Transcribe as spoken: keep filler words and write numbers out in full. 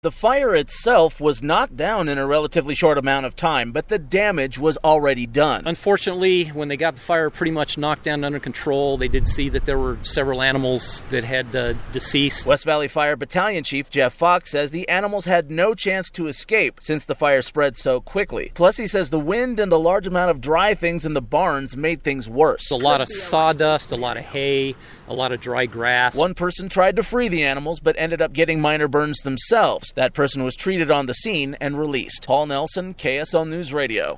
The fire itself was knocked down in a relatively short amount of time, but the damage was already done. Unfortunately, when they got the fire pretty much knocked down under control, they did see that there were several animals that had uh, deceased. West Valley Fire Battalion Chief Jeff Fox says the animals had no chance to escape since the fire spread so quickly. Plus, he says the wind and the large amount of dry things in the barns made things worse. A lot of sawdust, a lot of hay, a lot of dry grass. One person tried to free the animals, but ended up getting minor burns themselves. That person was treated on the scene and released. Paul Nelson, K S L News Radio.